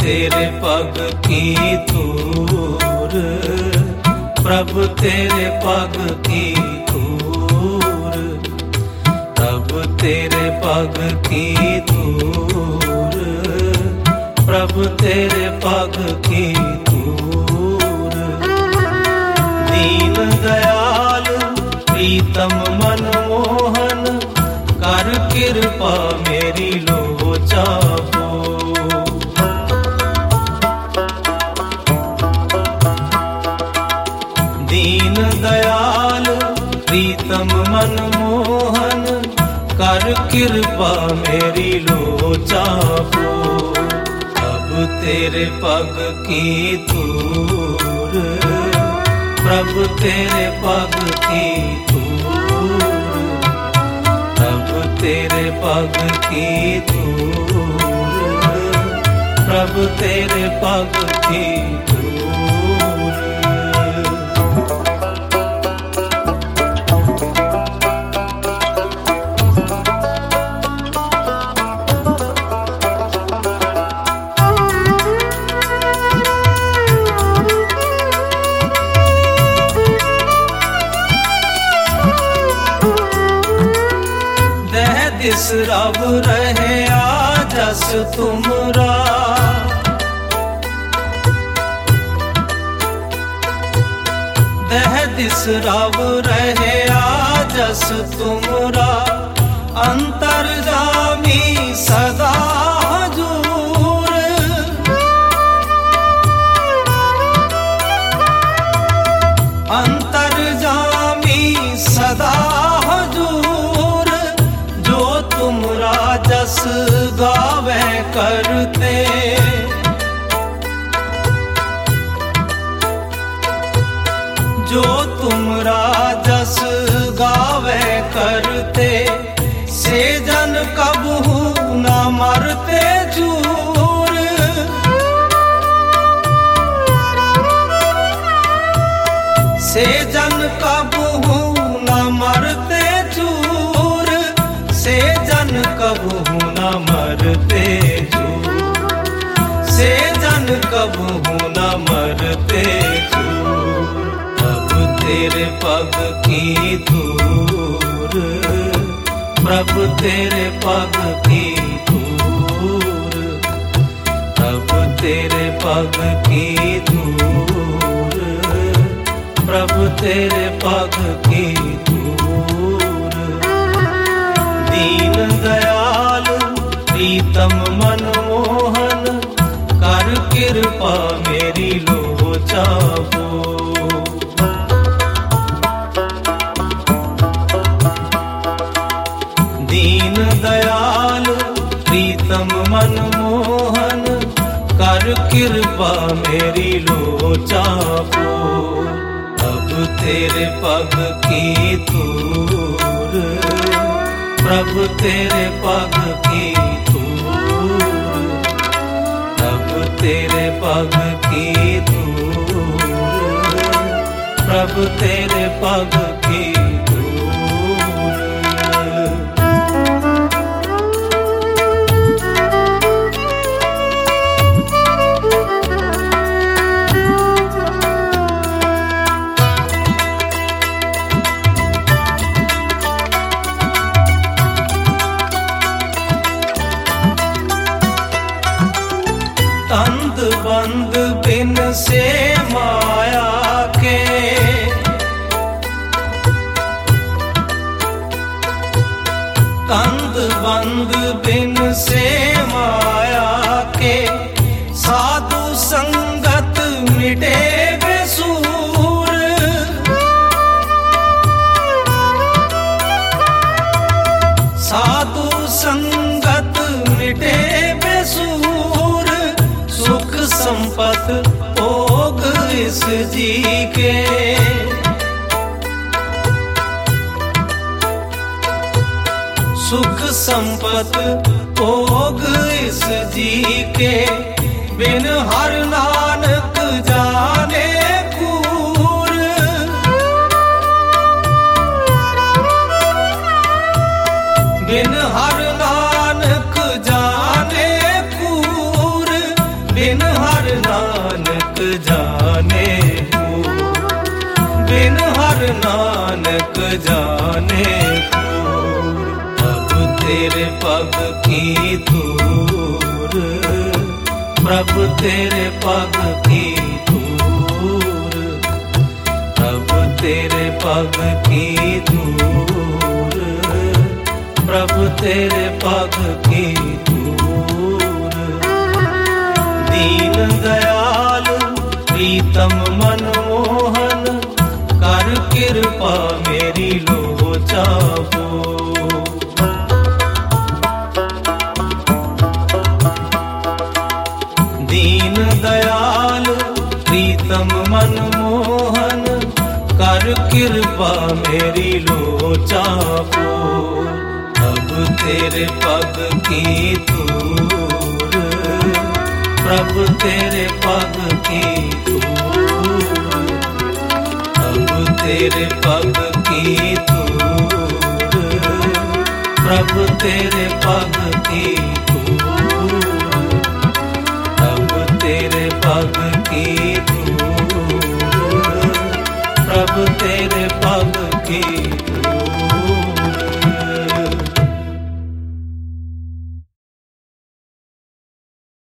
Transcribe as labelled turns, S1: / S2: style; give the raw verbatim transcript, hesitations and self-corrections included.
S1: तेरे पग की धूर, प्रभु तेरे पग की धूर, प्रभु तेरे पग की धूर, प्रभु तेरे पग की धूर। दीन दयाल प्रीतम मनमोहन, कर कृपा मेरी लोचा हो। दीन दयाल प्रीतम मनमोहन, कर कृपा मेरी लोचा हो। अब तेरे पग की धूर, प्रभु तेरे पग की धूर, प्रभु तेरे पग की धूर, प्रभु तेरे पग की धूर। दिस रब रहे आजस तुमरा, दह दिस रब रहे आजस तुमरा, अंतर्जामी सदा हजूर। अंतर्जामी सदा हजूर, तुमरा जस गावे करते, जो तुमरा जस गावे करते, से जन कबहू न मरते चूर। से जन कबहू न मरते चूर, से जन कबहू न मरते चूर, से जन कबहू न मरते चूर। अब तेरे पग की धूर, प्रभु तेरे पग की धूर, प्रभु तेरे पग की धूर, प्रभु तेरे पग की धूर। दीन दयाल प्रीतम मनमोहन, कर कृपा मेरी लोचा हो। दीन दयाल प्रीतम मनमोहन, कर कृपा मेरी लोचा हो। अब तेरे पग की धूर, प्रभु तेरे पग की धूर, प्रभु तेरे पग की धूर, प्रभु तेरे पग की धूर। तंद बंद बिन से माया के, तंद बंद बिन से माया के, साधु संगत मिटे बेसूर। साधु संगत मिटे बेसूर, सुख संपत भोग इस जी के। सुख संपत भोग इस जी के, बिन हर नानक जाने कूर। बिन हर नानक जाने कूर, बिन पग जाने दूर, प्रभु तेरे पग की दूर, प्रभु तेरे पग की दूर, प्रभु तेरे पग की दूर, प्रभु तेरे पग की दूर। दीन दयालु प्रीतम मनमोहन, कर कृपा मेरी लोचा हो। दीन दयालु प्रीतम मनमोहन, कर कृपा मेरी लोचा हो। प्रभु तेरे पग की दूर, प्रभु तेरे पग की दूर, प्रभु तेरे पग की दूर, प्रभु तेरे पग की दूर, प्रभु तेरे पग की दूर, प्रभु तेरे पग की